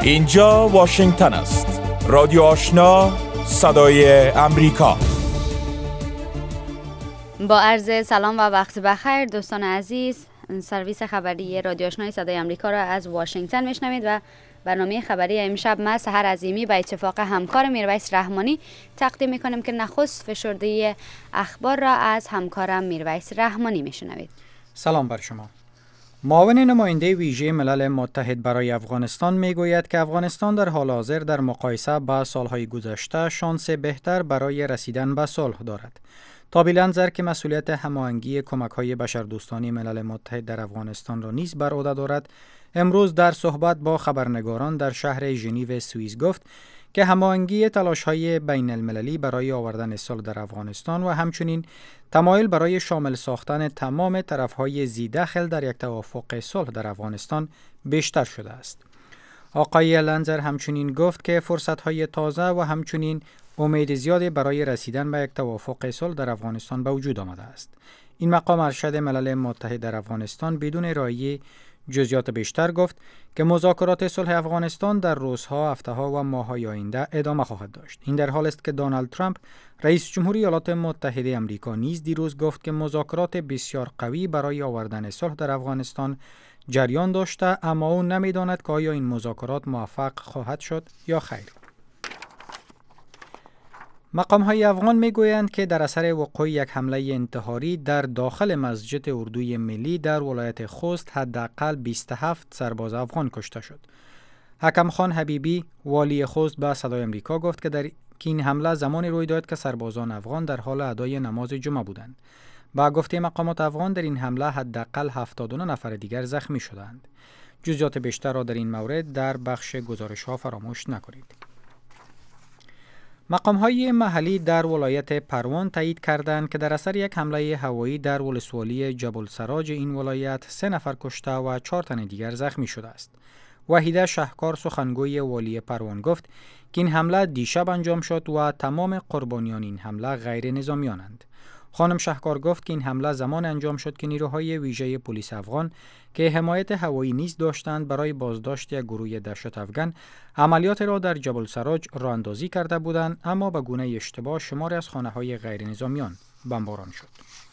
اینجا واشنگتن است. رادیو آشنا، صدای امریکا. با عرض سلام و وقت بخیر دوستان عزیز، سرویس خبری رادیو آشنای صدای امریکا را از واشنگتن میشنوید و برنامه خبری امشب ما سحر عظیمی به اتفاق همکار میرویس رحمانی تقدیم میکنیم که نخست فشرده اخبار را از همکارم میرویس رحمانی میشنوید. سلام بر شما. معاون نماینده ویژه ملل متحد برای افغانستان میگوید که افغانستان در حال حاضر در مقایسه با سالهای گذشته شانس بهتر برای رسیدن به صلح دارد. تابی لنزر که مسئولیت هماهنگی کمک‌های بشردوستانه ملل متحد در افغانستان را نیز بر عهده دارد، امروز در صحبت با خبرنگاران در شهر ژنو سوئیس گفت که هماهنگی تلاش‌های بین المللی برای آوردن صلح در افغانستان و همچنین تمایل برای شامل ساختن تمام طرف‌های ذی‌دخل در یک توافق صلح در افغانستان بیشتر شده است. آقای لنزر همچنین گفت که فرصت‌های تازه و همچنین امید زیادی برای رسیدن به یک توافق صلح در افغانستان به وجود آمده است. این مقام ارشد ملل متحد در افغانستان بدون ارائه جزئیات بیشتر گفت که مذاکرات صلح افغانستان در روزها، هفته‌ها و ماه‌های آینده ادامه خواهد داشت. این در حالی است که دونالد ترامپ رئیس جمهوری ایالات متحده آمریکا نیز دیروز گفت که مذاکرات بسیار قوی برای آوردن صلح در افغانستان جریان داشته، اما او نمی‌داند که آیا این مذاکرات موفق خواهد شد یا خیر. مقام‌های افغان می‌گویند که در اثر وقوع یک حمله انتحاری در داخل مسجد اردوی ملی در ولایت خوست حداقل 27 سرباز افغان کشته شد. حکم خان حبیبی والی خوست به صدای امریکا گفت که این حمله زمانی روی داد که سربازان افغان در حال ادای نماز جمعه بودند. با گفته مقامات افغان در این حمله حداقل 79 نفر دیگر زخمی شدند. جزئیات بیشتر را در این مورد در بخش گزارش‌ها فراموش نکنید. مقام‌های محلی در ولایت پروان تایید کردند که در اثر یک حمله هوایی در ولسوالی جبل سراج این ولایت 3 نفر کشته و 4 تن دیگر زخمی شده است. وحیده شهکار سخنگوی والی پروان گفت که این حمله دیشب انجام شد و تمام قربانیان این حمله غیر نظامیانند. خانم شهکار گفت که این حمله زمان انجام شد که نیروهای ویژه پلیس افغان که حمایت هوایی نیز داشتند برای بازداشت یک گروه دهشت افغان عملیات را در جبل سراج راه اندازی کرده بودند، اما به گونه اشتباه شماری از خانه‌های غیر نظامیان بمباران شد.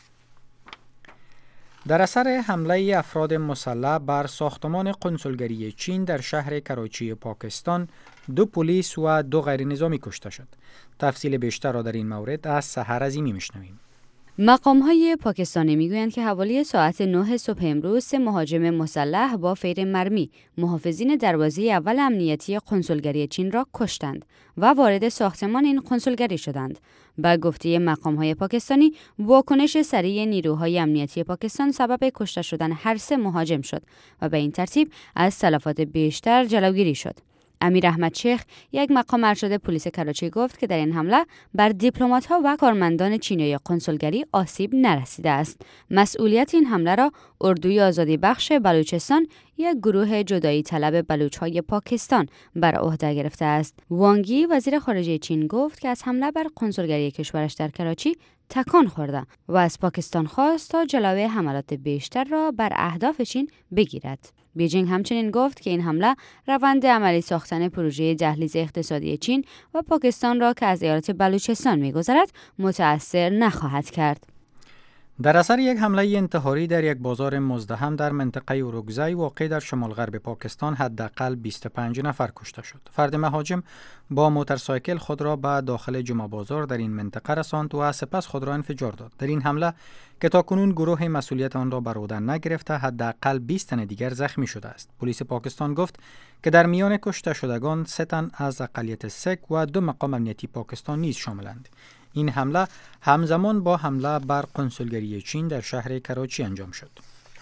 در اثر حمله افراد مسلح بر ساختمان قنسولگری چین در شهر کراچی پاکستان 2 پلیس و 2 غیر نظامی کشته شد. تفصیل بیشتر را در این مورد از سحر عظیمی میشنویم. مقام‌های پاکستانی میگویند که حوالی ساعت 9 صبح امروز 3 مهاجم مسلح با فیر مرمی محافظین دروازه اول امنیتی قنسولگری چین را کشتند و وارد ساختمان این قنسولگری شدند. با گفته مقام‌های پاکستانی، واکنش سریع نیروهای امنیتی پاکستان سبب کشته شدن هر 3 مهاجم شد و به این ترتیب از تلفات بیشتر جلوگیری شد. امیر احمد شیخ، یک مقام ارشد پلیس کراچی گفت که در این حمله بر دیپلمات‌ها و کارمندان چینی قنسولگری آسیب نرسیده است. مسئولیت این حمله را اردوی آزادی بخش بلوچستان، یک گروه جدایی طلب بلوچ‌های پاکستان، بر عهده گرفته است. وانگی، وزیر خارجه چین، گفت که از حمله بر قنسولگری کشورش در کراچی تکان خورده و از پاکستان خواست تا جلوی حملات بیشتر را بر اهداف چین بگیرد. بیجینگ همچنین گفت که این حمله روند عملی ساختن پروژه دهلیز اقتصادی چین و پاکستان را که از ایالت بلوچستان می‌گذرد متأثر نخواهد کرد. در اثر یک حمله انتحاری در یک بازار مزدحم در منطقه اورکزای واقع در شمال غرب پاکستان حداقل 25 نفر کشته شد. فرد مهاجم با موتورسایکل خود را به داخل جمعه بازار در این منطقه رساند و سپس خود را انفجار داد. در این حمله که تاکنون گروه مسئولیت آن را بر عهده نگرفته، حداقل 20 تن دیگر زخمی شده است. پلیس پاکستان گفت که در میان کشته شدگان 3 تن از اقلیت سک و 2 مقام امنیتی پاکستان نیز شاملند. این حمله همزمان با حمله بر قنسولگری چین در شهر کراچی انجام شد.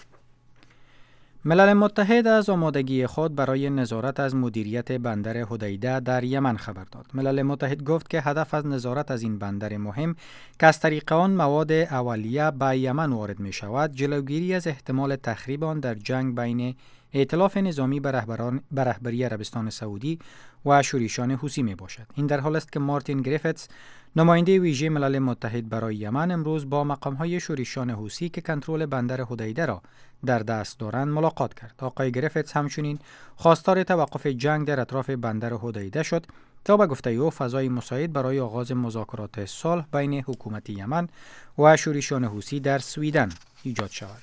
ملل متحد از آمادگی خود برای نظارت از مدیریت بندر حدیده در یمن خبر داد. ملل متحد گفت که هدف از نظارت از این بندر مهم که از طریق آن مواد اولیه به یمن وارد می شود، جلوگیری از احتمال تخریب آن در جنگ بین ائتلاف نظامی به رهبری عربستان سعودی و شورشیان حوثی می باشد. این در حال است که مارتین گریفتس نماینده ویژه ملل متحد برای یمن امروز با مقام‌های شورشیان حوثی که کنترل بندر حدیده را در دست دارند ملاقات کرد. آقای گریفتس همچنین خواستار توقف جنگ در اطراف بندر حدیده شد تا به گفته او فضای مساعد برای آغاز مذاکرات صلح بین حکومت یمن و شورشیان حوثی در سویدن ایجاد شود.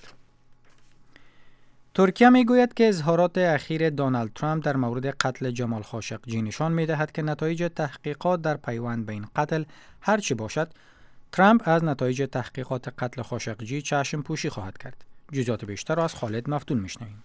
ترکیه میگوید که اظهارات اخیر دونالد ترامپ در مورد قتل جمال خاشقجی نشان می‌دهد که نتایج تحقیقات در پیوند به این قتل هرچی باشد، ترامپ از نتایج تحقیقات قتل خاشقجی چشم پوشی خواهد کرد. جزئیات بیشتر را از خالد مفتون میشنویم.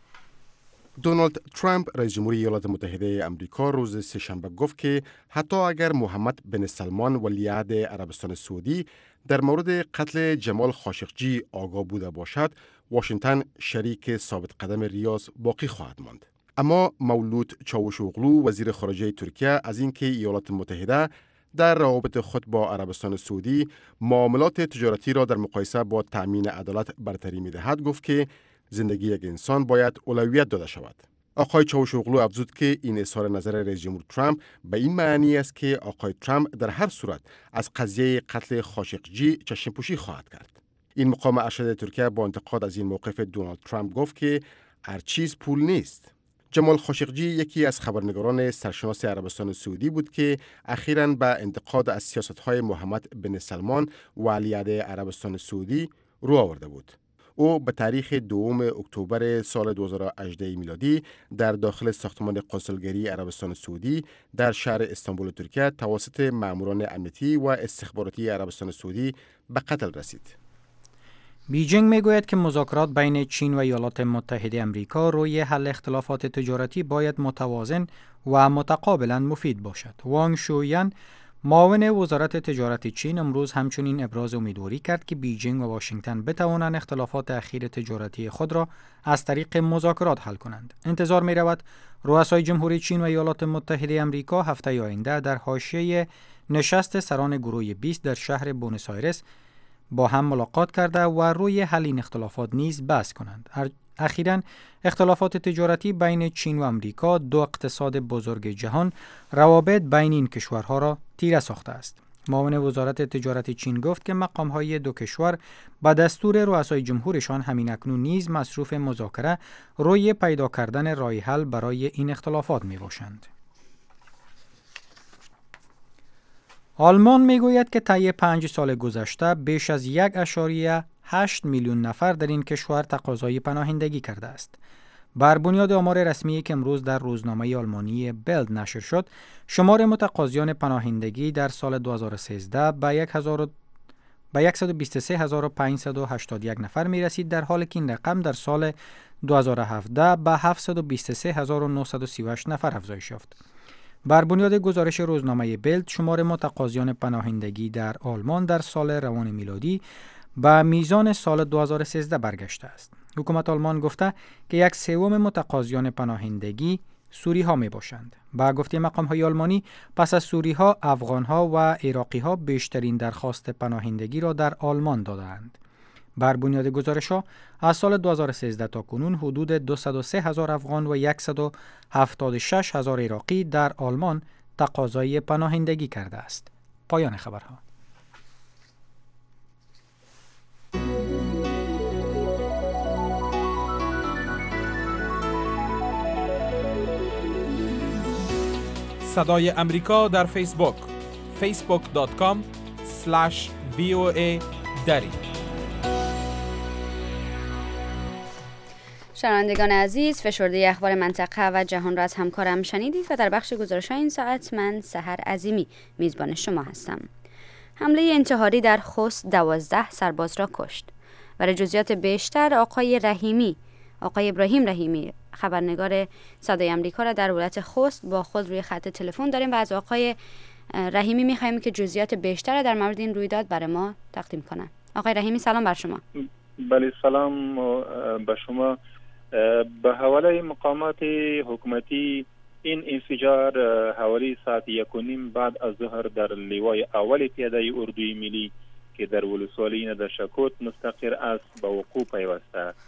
دونالد ترامپ رئیس جمهوری ایالات متحده آمریکا روز سه‌شنبه گفت که حتی اگر محمد بن سلمان ولیعهد عربستان سعودی در مورد قتل جمال خاشقجی آگاه بوده باشد، واشنگتن شریک ثابت قدم ریاض باقی خواهد ماند. اما مولود چاوشوغلو وزیر خارجه ترکیه از اینکه ایالات متحده در روابط خود با عربستان سعودی معاملات تجارتی را در مقایسه با تأمین عدالت برتری می‌دهد گفت که زندگی یک انسان باید اولویت داده شود. آقای چاوشوغلو افزود که این اظهار نظر رئیس جمهور ترامپ به این معنی است که آقای ترامپ در هر صورت از قضیه قتل خاشقجی چشم‌پوشی خواهد کرد. این مقام ارشد ترکیه با انتقاد از این موقف دونالد ترامپ گفت که هر چیز پول نیست. جمال خاشقجی یکی از خبرنگاران سرشناس عربستان سعودی بود که اخیراً به انتقاد از سیاست‌های محمد بن سلمان ولیعهد عربستان سعودی رو آورده بود. او به تاریخ 2 اکتبر سال 2018 میلادی در داخل ساختمان قنسولگری عربستان سعودی در شهر استانبول ترکیه توسط ماموران امنیتی و استخباراتی عربستان سعودی به قتل رسید. بیجینگ میگوید که مذاکرات بین چین و ایالات متحده آمریکا روی حل اختلافات تجارتی باید متوازن و متقابلا مفید باشد. وانگ شویان معاون وزارت تجارت چین امروز همچنین ابراز امیدواری کرد که بیجینگ و واشنگتن بتوانند اختلافات اخیر تجارتی خود را از طریق مذاکرات حل کنند. انتظار می رود رؤسای جمهوری چین و ایالات متحده آمریکا هفته آینده در حاشیه نشست سران گروه 20 در شهر بونس آیرس با هم ملاقات کرده و روی حل این اختلافات نیز بحث کنند. اخیراً اختلافات تجارتی بین چین و آمریکا، دو اقتصاد بزرگ جهان، روابط بین این کشورها را تیره ساخته است. معاون وزارت تجارت چین گفت که مقام‌های دو کشور با دستور رؤسای جمهورشان همین اکنون نیز مصروف مذاکره روی پیدا کردن راه حل برای این اختلافات میباشند. آلمان میگوید که طی 5 سال گذشته بیش از 1.8 میلیون نفر در این کشور تقاضای پناهندگی کرده است. بر بنیاد آمار رسمی که امروز در روزنامه آلمانی بلد نشر شد، شمار متقاضیان پناهندگی در سال 2013 به 123,581 نفر می رسید، در حالی که این رقم در سال 2017 به 723,938 نفر افزایش یافت. بر بنیاد گزارش روزنامه بلد، شمار متقاضیان پناهندگی در آلمان در سال روان میلادی به میزان سال 2013 برگشته است. حکومت آلمان گفته که 1/3 متقاضیان پناهندگی سوری ها می باشند. با گفته مقام های آلمانی، پس از سوری ها، افغان ها و عراقی ها بیشترین درخواست پناهندگی را در آلمان دادند. بر بنیاد گزارش ها، از سال 2013 تا کنون حدود 203,000 افغان و 176,000 عراقی در آلمان تقاضای پناهندگی کرده است. پایان خبرها. صدای امریکا در فیسبوک facebook.com/VOA دری. شنوندگان عزیز، فشرده اخبار منطقه و جهان را از همکارم شنیدید و در بخش گزارش‌های این ساعت من سحر عظیمی میزبان شما هستم. حمله انتحاری در خوست 12 سرباز را کشت. برای جزئیات بیشتر آقای ابراهیم رحیمی خبرنگار صدای امریکا را در ولایت خوست با خود روی خط تلفن داریم و از آقای رحیمی می‌خوایم که جزئیات بیشتر در مورد این رویداد برای ما تقدیم کنند. آقای رحیمی، سلام بر شما. بله، سلام به شما. به حواله مقامات حکومتی، این انفجار حوالی ساعت 1:30 بعد از ظهر در لیوای اول پیاده اردوی ملی که در ولسوالی ندرشکوت مستقر است به وقوع پیوسته.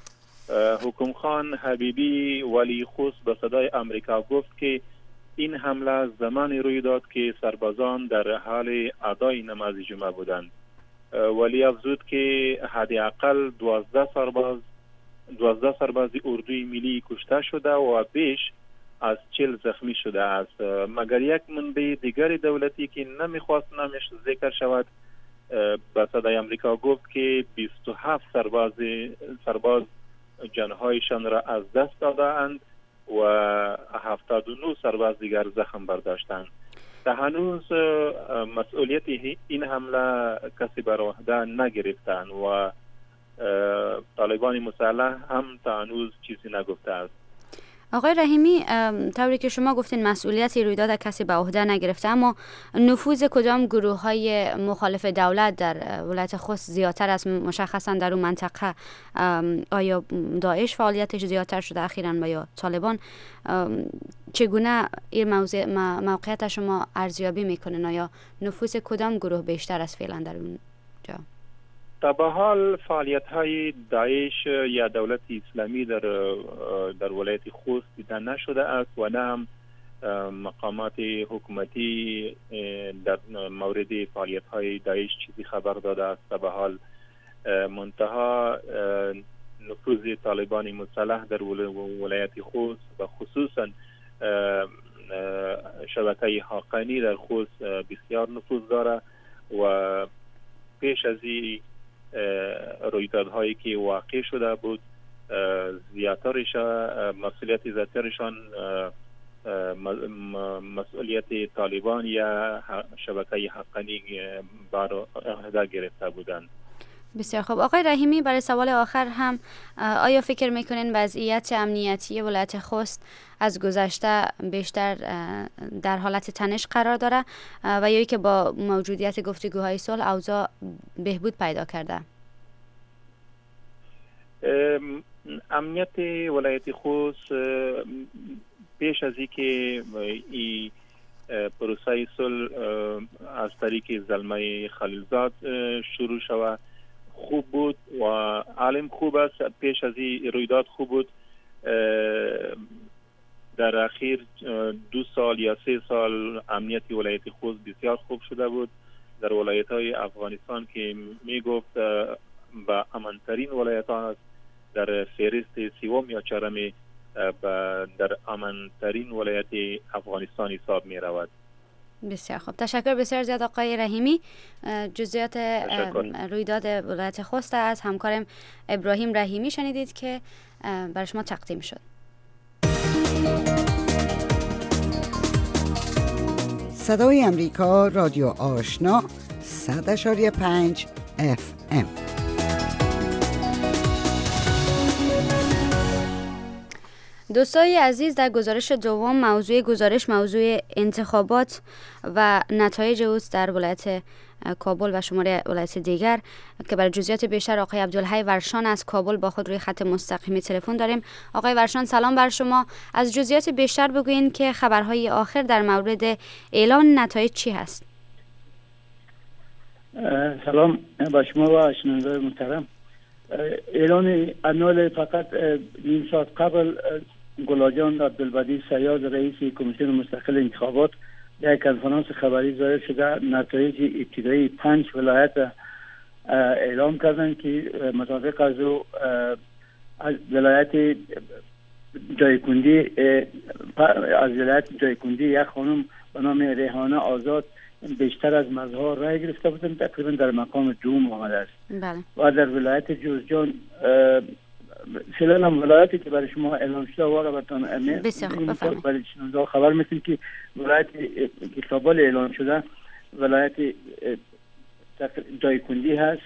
حکم خان حبیبی ولی خوست به صدای امریکا گفت که این حمله زمانی روی داد که سربازان در حال ادای نماز جمعه بودند. ولی افزود که حداقل 12 سرباز اردوی ملی کشته شده و بیش از 40 زخمی شده است. مگر یک منبع دیگر دولتی که نمیخواست نامش ذکر شود به صدای امریکا گفت که 27 سرباز جانهایشان را از دست دادند و 79 سرباز دیگر زخم برداشتند. تا هنوز مسئولیت این حمله کسی بر عهده نگرفتند و طالبان مسلح هم تا هنوز چیزی نگفته است. آقای رحیمی، طوری که شما گفتین مسئولیتی رویداد کسی به عهده نگرفته، اما نفوذ کدام گروه های مخالف دولت در ولایت خوست زیادتر است؟ مشخصا در اون منطقه آیا داعش فعالیتش زیادتر شده اخیراً و یا طالبان؟ چگونه این موقعیت شما ارزیابی میکنین؟ آیا نفوذ کدام گروه بیشتر است فعلا در اون جا؟ به حال فعالیت های داعش یا دولت اسلامی در ولایت خوست دیده نشده است و نه هم مقامات حکومتی در مورد فعالیت های داعش چیزی خبر داده است. به حال منتها نفوذ طالبان مسلح در ولایت خوست و خصوصا شبکه حقانی در خوست بسیار نفوذ داره و پیش از این رویدادهایی که واقع شده بود مسئولیت زیادترشان مسئولیت طالبان یا شبکه حقانی بر عهده گرفته بودند. بسیار خوب. آقای رحیمی، برای سوال آخر هم آیا فکر میکنین وضعیت امنیتی ولایت خوست از گذشته بیشتر در حالت تنش قرار داره و یا که با موجودیت گفتگوهای صلح اوضاع بهبود پیدا کرده؟ امنیت ولایت خوست پیش از اینکه این پروسه صلح از طریق زلمه خلیلزاد شروع شود خوب بود و عالم خوب است. پیش از این رویداد خوب بود. در اخیر 2 سال یا 3 سال امنیت ولایت خوست بسیار خوب شده بود. در ولایت های افغانستان که می گفت با امنترین ولایت ها است، در فهرست 3 یا 4 در امنترین ولایت افغانستان حساب می رود. بسیار خوب. تشکر بسیار زیاد آقای رحیمی. جزئیات رویداد ولایت خوست از همکارم ابراهیم رحیمی شنیدید که برای شما تقدیم شد. صدای امریکا، رادیو آشنا، 100.5 FM. دوستای عزیز، در گزارش دوم موضوع انتخابات و نتایج اوست در ولایت کابل و شماره ولایت دیگر که برای جزئیات بیشتر آقای عبدالحی ورشان از کابل با خود روی خط مستقیمی تلفن داریم. آقای ورشان، سلام بر شما. از جزئیات بیشتر بگوین که خبرهای آخر در مورد اعلان نتایج چی هست؟ سلام با شما و شنوندگان محترم. اعلان انال فقط نیم ساعت قبل گلاجان عبدالبدی صیاد رئیس کمیسیون مستقل انتخابات در کنفرانس خبری ظاهر شده نتایج ابتدایی 5 ولایت اعلام کردند که مطابق از ولایت جایکندی یک خانم به نام ریحانه آزاد بیشتر از مظهر رای گرفته بودند، تقریبا در مقام دوم آمده است. بله. و در ولایت جوزجان فعلا هم ولایتی که برای شما اعلام شده و براتون برای شما خبر میتونیم که ولایت کابل اعلام شده ولایت جایکندی هست،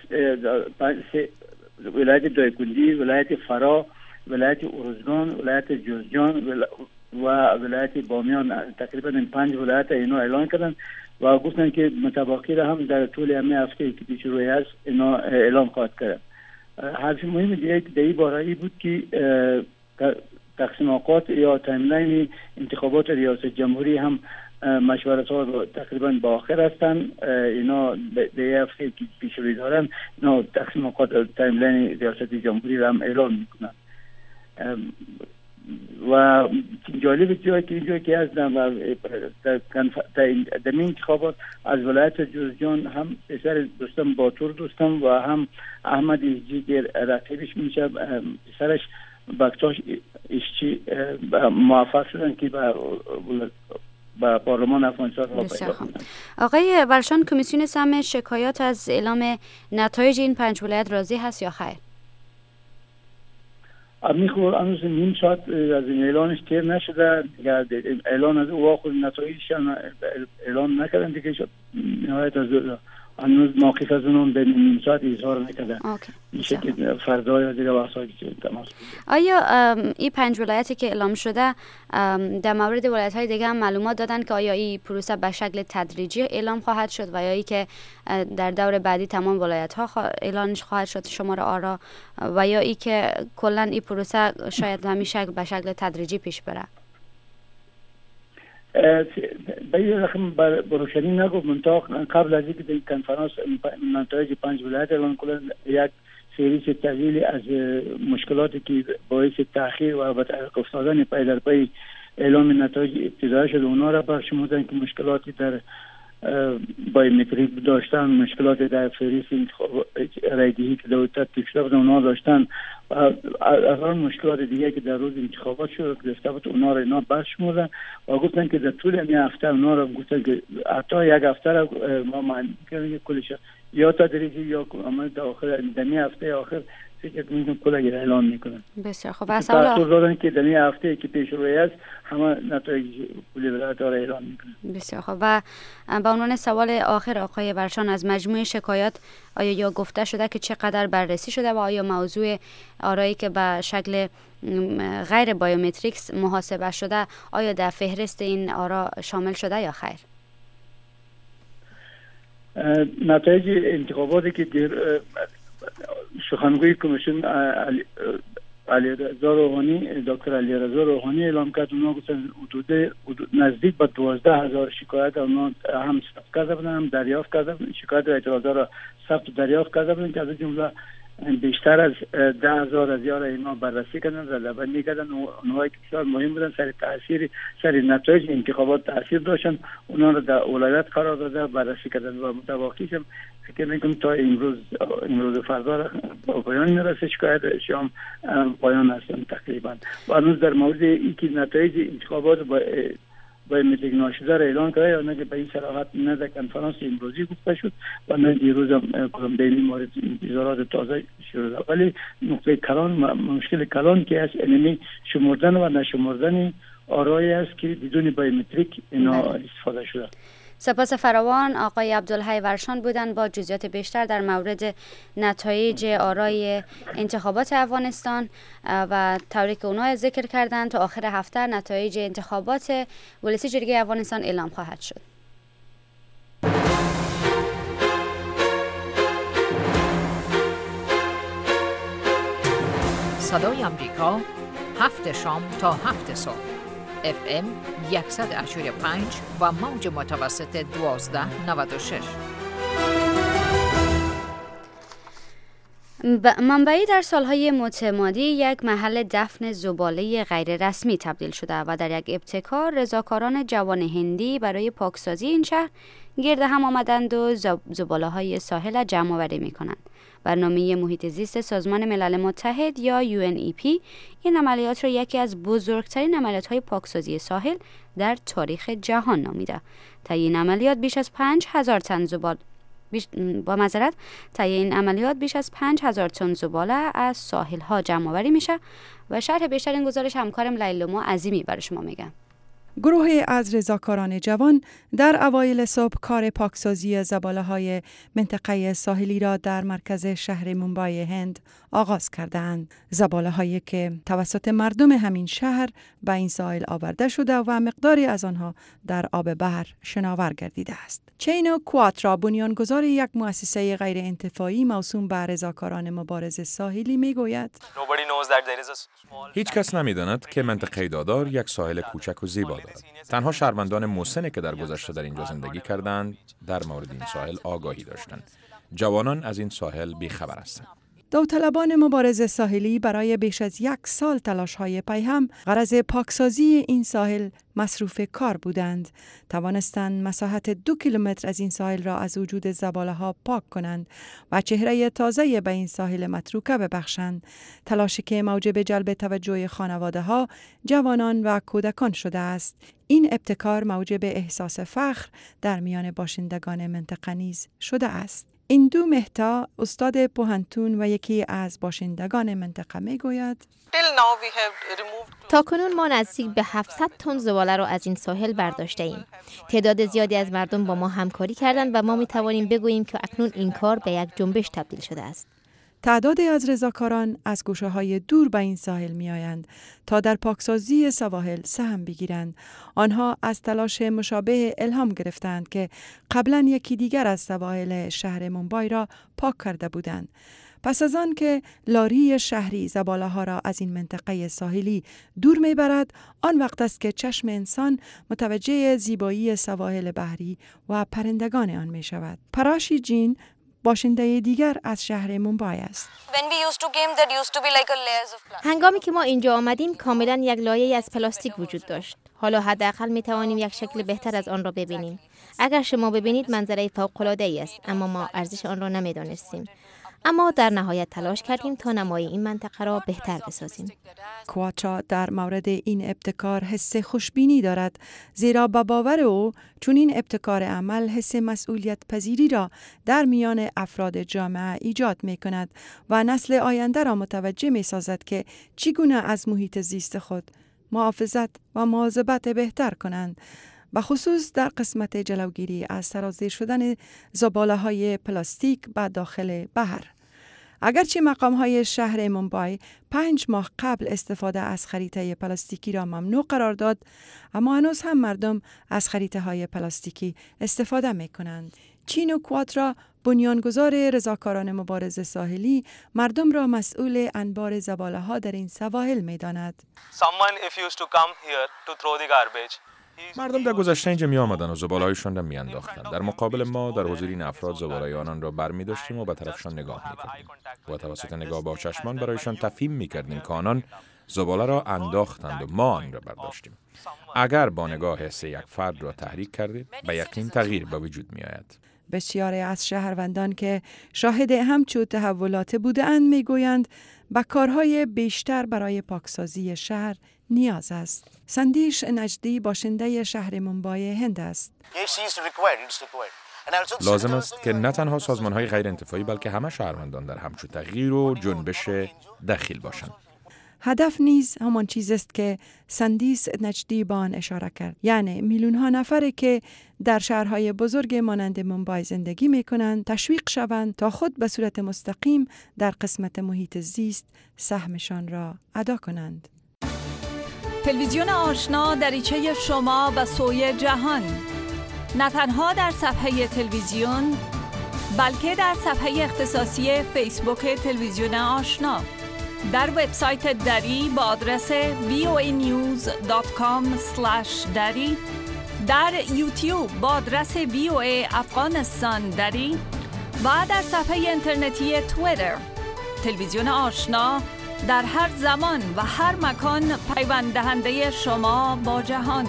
ولایت جایکندی، ولایت فرا، ولایت ارزگان، ولایت جوزجان و ولایت بامیان. تقریبا این 5 ولایت اینا اعلان کردن و گفتن که متباقی را هم در طول همه هفته که پیش روی هست اینا اعلام خواهد کرد. حرف مهم دیگه که در این باره بود که تقسیم اوقات یا تایملاین انتخابات ریاست جمهوری هم مشورت ها تقریبا با آخر هستن. اینا در هفته که پیش روی دارن اینا تقسیم اوقات تایملاین ریاست جمهوری را هم اعلام میکنن. و جالب جایی که هستم و در این انتخابات از ولایت جوزجان هم پسر دوستم باتور دوستم و هم احمد ایجی که رقیبش میشه پسرش بکتاش ایشچی موفق شدن که با پارلمان افغانستان را پیدا کنند. آقای ورشان، کمیسیون سم شکایات از اعلام نتایج این 5 ولایت راضی هست یا خیر؟ میخوام هنوز نیم ساعت از این اعلانش تیر نشده، اعلان از او خود نتایجش اعلان نکردن دیگه، نهایت از هنوز موقف از اونم به نیم ساعت اظهار نکرده. میشه که فردا یا دیگه وقتایی که تماس بگیریم. آیا این 5 ولایتی که اعلام شده در مورد ولایت‌های دیگه هم معلومات دادن که آیا این پروسه به شکل تدریجی اعلام خواهد شد و یا ای که در دور بعدی تمام ولایت‌ها اعلانش خواهد شد شمار آرا و یا ای که کلا این پروسه شاید همیشه به شکل تدریجی پیش بره؟ به یه رقم بروشنی نگفت، منطقه قبل از اینکه این کنفرانس نتایج 5 ولایت اعلان کنند یک سریع تحلیل از مشکلاتی که باعث تأخیر و به تعویق افتادن پی در پی اعلام نتایج ابتدایی شده اونا را برشمردن که مشکلاتی در بایومتریک داشتن، مشکلاتی در فهرست رایدهی که در ترتیب شده بودن اونا داشتن و از آن مشکلات دیگه که در روز انتخابات شد گرفته بود اونا را اینا برشمردن و گفتن که در طول این هفته اونا را گفتن که حتی یک هفته را ما معنی کردیم کلش یا تدریجی یا عمل در آخر دمی هفته آخر فکر میکنم کل اعلان میکنن. بسیار خوب. تأثیر دادن که در این هفته که پیش روی است همه نتایج کل ولایت را اعلان میکنن. بسیار خوب. و به عنوان سوال آخر آقای ورشان، از مجموع شکایات آیا یا گفته شده که چقدر بررسی شده و آیا موضوع آرایی که به شکل غیر بایومتریکس محاسبه شده آیا در فهرست این آرا شامل شده یا خیر؟ نتایج انتخاباتی که در سخنگوی کمیسیون علیرضا روحانی دکتر علیرضا روحانی اعلام کرد، اونا گفتن حدود نزدیک به 12,000 شکایت اونا هم ثبت کرده بودن، هم دریافت کرده بودن، شکایت و اعتراضات را ثبت دریافت کرده بودن که از جمله بیشتر از 10,000 از یار اینا بررسی کردن، رده کردن، اونهایی که بسیار مهم بودن سر نتایج انتخابات تاثیر داشتن اونا را در ولایت قرار داده بررسی کردن و متوقعیش هم فکر میکنم تا امروز فردا را پایان میرسه، شکایت شام پایان هستن تقریبا. و هنوز در مورد اینکه نتایج انتخابات با متریک ناشده را اعلان کرده یا نه که به این صراحت نه در کنفرانس امروزی گفته شد و نه دیروز هم کدام دلیل مورد انتظارات تازه شده، ولی نقطه کلان مشکل کلان که از انمی شمردن و نشمردن آرایی است که بدون بایومتریک اینا استفاده شده. سپاس فراوان. آقای عبدالحی ورشان بودن با جزئیات بیشتر در مورد نتایج آرای انتخابات افغانستان و طوری که اونها ذکر کردند تا آخر هفته نتایج انتخابات ولسی جرگه افغانستان اعلام خواهد شد. صدای آمریکا 7 شام تا 7 صبح FM 100.5 و موج متوسط 1296. منبعی در سالهای متمادی یک محل دفن زباله غیر رسمی تبدیل شده و در یک ابتکار رضاکاران جوان هندی برای پاکسازی این شهر گرد هم آمدند و زباله های ساحل جمع آوری می کنند. برنامه محیط زیست سازمان ملل متحد یا UNEP این عملیات را یکی از بزرگترین عملیات‌های پاکسازی ساحل در تاریخ جهان نامیده. طی این عملیات بیش از 5,000 تن زباله از ساحل‌ها جمع آوری میشه و شرح بیشتر این گزارش همکارم لیلا عظیمی برای شما میگم. گروهی از رضاکاران جوان در اوایل صبح کار پاکسازی زباله‌های منطقه ساحلی را در مرکز شهر مومبای هند آغاز کردند. زباله‌هایی که توسط مردم همین شهر به این ساحل آورده شده و مقداری از آنها در آب بحر شناور گردیده است. چینو کواترا بنیانگذار یک مؤسسه غیر انتفاعی موسوم به رضاکاران مبارز ساحلی میگوید هیچ کس نمی‌داند که منطقه دادار یک ساحل کوچک و زیبا دارد. تنها شهروندان مسنی که در گذشته در اینجا زندگی کردند در مورد این ساحل آگاهی داشتند. جوانان از این ساحل بیخبر هستند. داوطلبان مبارز ساحلی برای بیش از 1 سال تلاش‌های پیهم غرض پاکسازی این ساحل مصروف کار بودند. توانستند مساحت 2 کیلومتر از این ساحل را از وجود زباله‌ها پاک کنند و چهره تازه به این ساحل متروکه ببخشند. تلاشی که موجب جلب توجه خانواده‌ها، جوانان و کودکان شده است. این ابتکار موجب احساس فخر در میان باشندگان منطقه نیز شده است. اندو مهتا، استاد پوهنتون و یکی از باشندگان منطقه میگوید: تاکنون ما نزدیک به 700 تن زباله را از این ساحل برداشته ایم. تعداد زیادی از مردم با ما همکاری کردند و ما می توانیم بگوییم که اکنون این کار به یک جنبش تبدیل شده است. تعدادی از رضاکاران از گوشه‌های دور به این ساحل می‌آیند تا در پاکسازی سواحل سهم بگیرند. آنها از تلاش مشابه الهام گرفتند که قبلا یکی دیگر از سواحل شهر مومبای را پاک کرده بودند. پس از آن که لاری شهری زباله‌ها را از این منطقه ساحلی دور می‌برد، آن وقت است که چشم انسان متوجه زیبایی سواحل بحری و پرندگان آن می‌شود. پراشی جین باشنده دیگر از شهر مومبای است. هنگامی که ما اینجا آمدیم کاملا یک لایه از پلاستیک وجود داشت. حالا حداقل می توانیم یک شکل بهتر از آن را ببینیم. اگر شما ببینید منظره فوق‌العاده‌ای است، اما ما ارزش آن را نمی‌دانستیم. اما در نهایت تلاش کردیم تا نمای این منطقه را بهتر بسازیم. کواترا در مورد این ابتکار حس خوشبینی دارد، زیرا به باور او چون این ابتکار عمل حس مسئولیت پذیری را در میان افراد جامعه ایجاد می کند و نسل آینده را متوجه می سازد که چگونه از محیط زیست خود محافظت و مواظبت بهتر کنند، به خصوص در قسمت جلوگیری از سرازیر شدن زباله‌های پلاستیک به داخل بحر. اگرچه مقام‌های شهر مومبای 5 ماه قبل استفاده از خریطه پلاستیکی را ممنوع قرار داد، اما هنوز هم مردم از خریطه‌های پلاستیکی استفاده می‌کنند. چین و کواترا، بنیانگذار رضاکاران مبارز ساحلی، مردم را مسئول انبار زباله‌ها در این سواحل می‌داند. مردم در گذشته اینجا می آمدن و زبالهایشان را می انداختند. در مقابل ما در حضور این افراد زباله آنان را بر می داشتیم و به طرفشان نگاه می کردیم. و توسط نگاه با چشمان برایشان تفهیم می کردیم که آنان زباله را انداختند و ما آن را برداشتیم. اگر با نگاه حس یک فرد را تحریک کردید، به یقین تغییر به وجود می آید. بسیاری از شهروندان که شاهد همچون تحولات بودند میگویند به کارهای بیشتر برای پاکسازی شهر نیاز است. سندیش نجدی باشنده شهر مومبای هند است. لازم است که نه تنها سازمان‌های غیر انتفاعی بلکه همه شهروندان در همچون تغییر و جنبش دخیل باشند. هدف نیز همان چیز است که سندیس نجدی با آن اشاره کرد، یعنی میلیون‌ها نفری که در شهرهای بزرگ مانند مومبای زندگی می‌کنند تشویق شوند تا خود به صورت مستقیم در قسمت محیط زیست سهمشان را ادا کنند. تلویزیون آشنا دریچه شما به سوی جهان، نه تنها در صفحه تلویزیون بلکه در صفحه اختصاصی فیسبوک تلویزیون آشنا، در وبسایت دری با آدرس voanews.com/dari، در یوتیوب با آدرس VOA افغانستان دری و در صفحه اینترنتی توییتر. تلویزیون آشنا در هر زمان و هر مکان پیوند دهنده شما با جهان.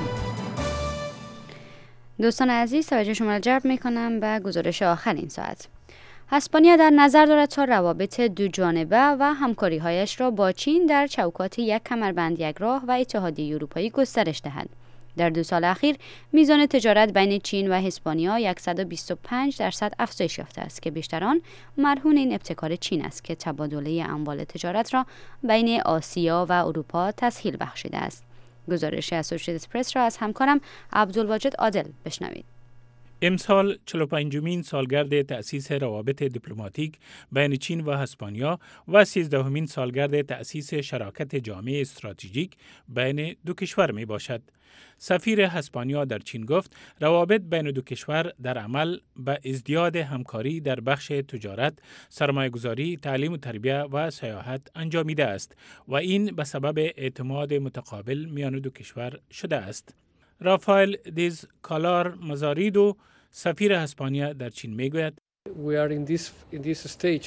دوستان عزیز، توجه شما را جلب می‌کنم به گزارش آخر این ساعت. اسپانیا در نظر دارد تا روابط دو جانبه و همکاری‌هایش را با چین در چوکات یک کمربند یکراه و اتحادیه اروپایی گسترش دهد. در 2 سال اخیر میزان تجارت بین چین و اسپانیا 125% افزایش یافته است که بیشتر آن مرهون این ابتکار چین است که تبادله اموال تجارت را بین آسیا و اروپا تسهیل بخشیده است. گزارش اسوسییتد پرس را از همکارم عبدالواجد عادل بشنوید. امسال 45مین سالگرد تأسیس روابط دیپلماتیک بین چین و اسپانیا و 13مین سالگرد تأسیس شراکت جامع استراتژیک بین دو کشور می باشد. سفیر اسپانیا در چین گفت روابط بین دو کشور در عمل به ازدیاد همکاری در بخش تجارت، سرمایه‌گذاری، تعلیم و تربیت و سیاحت انجامیده است و این به سبب اعتماد متقابل میان دو کشور شده است. رافائل دیز کالار مزاریدو، سفیر اسپانیا در چین میگوید We are in this stage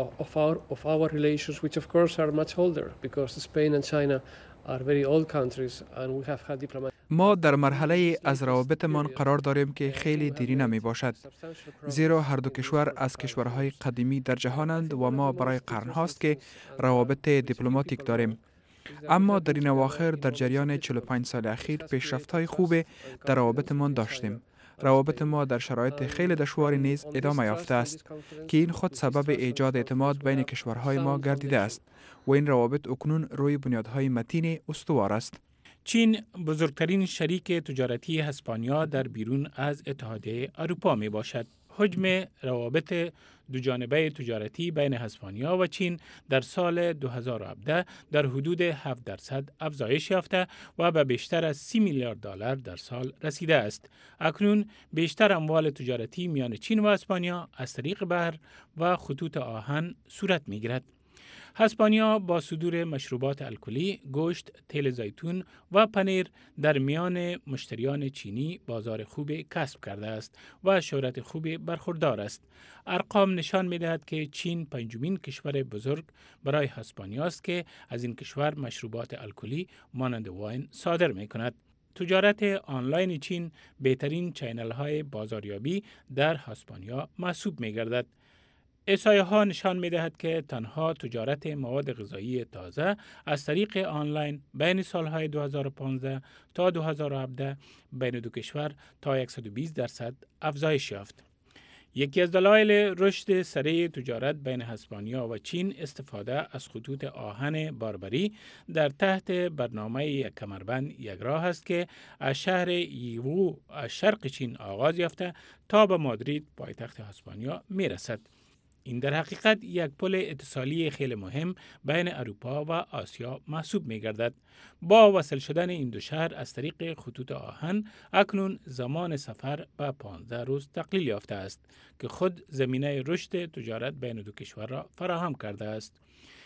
of our relations, which of course are much older, because Spain and China are very old countries, and we have had diplomatic. ما در مرحله از روابطمان قرار داریم که خیلی دیرینه می باشد، زیرا هر دو کشور از کشورهای قدیمی در جهانند و ما برای قرن هاست که روابط دیپلماتیک داریم. اما در این اواخر در جریان 45 سال اخیر پیشرفت‌های خوب در روابطمان داشتیم. روابط ما در شرایط خیلی دشواری نیز ادامه یافته است که این خود سبب ایجاد اعتماد بین کشورهای ما گردیده است و این روابط اکنون روی بنیادهای متین استوار است. چین بزرگترین شریک تجارتی اسپانیا در بیرون از اتحادیه اروپا می باشد. حجم روابط دوجانبه تجارتی بین اسپانیا و چین در سال 2017 در حدود 7% افزایش یافته و به بیشتر از 30 میلیارد دلار در سال رسیده است. اکنون بیشتر اموال تجارتی میان چین و اسپانیا از طریق بحر و خطوط آهن صورت میگیرد. اسپانیا با صدور مشروبات الکلی، گوشت، تیل زیتون و پنیر در میان مشتریان چینی بازار خوب کسب کرده است و شهرت خوب برخوردار است. ارقام نشان می‌دهد که چین پنجمین کشور بزرگ برای اسپانیا است که از این کشور مشروبات الکلی مانند واین صادر می‌کند. تجارت آنلاین چین بهترین چینل‌های بازاریابی در اسپانیا محسوب می‌گردد. احصایه ها نشان می دهد که تنها تجارت مواد غذایی تازه از طریق آنلاین بین سالهای 2015 تا 2017 بین دو کشور تا 120% افزایش یافت. یکی از دلایل رشد سریع تجارت بین اسپانیا و چین استفاده از خطوط آهن باربری در تحت برنامه یک کمربند یک راه است که از شهر ییوو از شرق چین آغاز یافته تا به مادرید پایتخت اسپانیا می رسد. این در حقیقت یک پل اتصالی خیلی مهم بین اروپا و آسیا محسوب می گردد. با وصل شدن این دو شهر از طریق خطوط آهن اکنون زمان سفر به 15 روز تقلیل یافته است که خود زمینه رشد تجارت بین دو کشور را فراهم کرده است.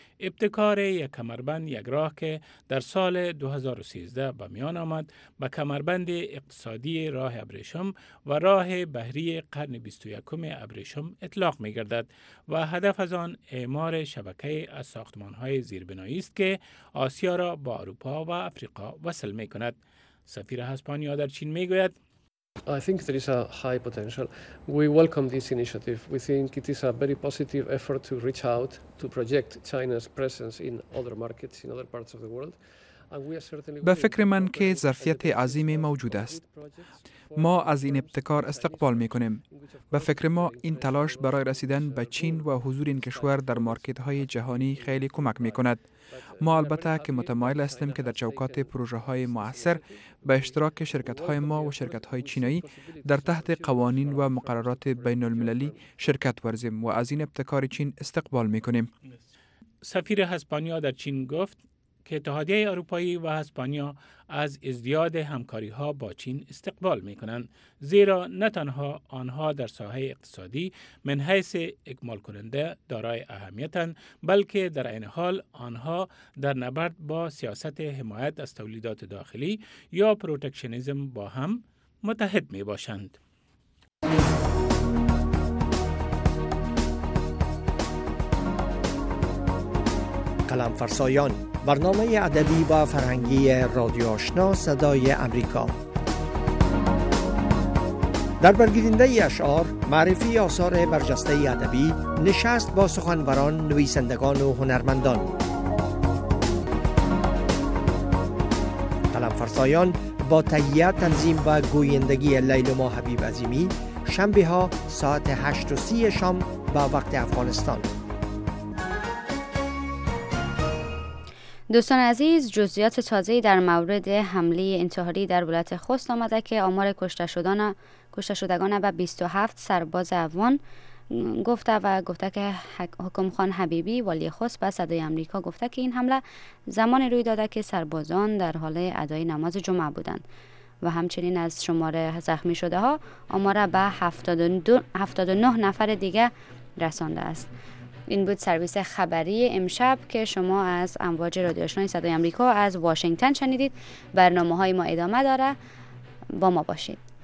ابتکار یک کمربند یک راه که در سال 2013 به میان آمد به کمربند اقتصادی راه ابریشم و راه بحری قرن 21 ابریشم اطلاق می گردد و هدف از آن اعمار شبکه از ساختمان‌های زیربنایی است که آسیا را با اروپا و افریقا وصل می کند. سفیر اسپانیا در چین می گوید I think there is a high potential. We welcome this initiative. We think it is a very positive effort to reach out, to project China's presence in other markets, in other parts of the world. به فکر من که ظرفیت عظیمی موجود است. ما از این ابتکار استقبال می کنیم. به فکر ما این تلاش برای رسیدن به چین و حضور این کشور در مارکت های جهانی خیلی کمک می کند. ما البته که متمایل هستیم که در چوکات پروژه های مؤثر به اشتراک شرکت های ما و شرکت های چینایی در تحت قوانین و مقررات بین المللی شرکت ورزیم و از این ابتکار چین استقبال می کنیم. سفیر اسپانیا در چین گفت که اتحادیه اروپایی و اسپانیا از ازدیاد همکاری‌ها با چین استقبال می‌کنند، زیرا نه تنها آنها در ساحه اقتصادی من حیث اکمال کننده دارای اهمیتند، بلکه در عین حال آنها در نبرد با سیاست حمایت از تولیدات داخلی یا پروتکشنیسم با هم متحد می‌باشند. قلم فرسایان، برنامه ادبی و فرهنگی رادیو آشنا صدای امریکا. در برگزیدنده اشعار، معرفی آثار برجسته ادبی، نشست با سخنوران، نویسندگان و هنرمندان. قلم فرسایان با تهیه، تنظیم و گویندگی لیلما حبیب عظیمی، شنبه ها ساعت 8:30 شام به وقت افغانستان. دوستان عزیز، جزئیات تازه‌ای در مورد حمله انتحاری در ولایت خوست آمده که آمار کشته شدگان به 27 سرباز افغان گفته که حکم خان حبیبی والی خوست به صدای امریکا گفته که این حمله زمان روی داده که سربازان در حال ادای نماز جمعه بودند و همچنین از شمار زخمی شده ها آمار به 79 نفر دیگه رسانده است. این بود سرویس خبری امشب که شما از امواج رادیو آشنای صدای امریکا از واشنگتن شنیدید. برنامه‌های ما ادامه داره، با ما باشید.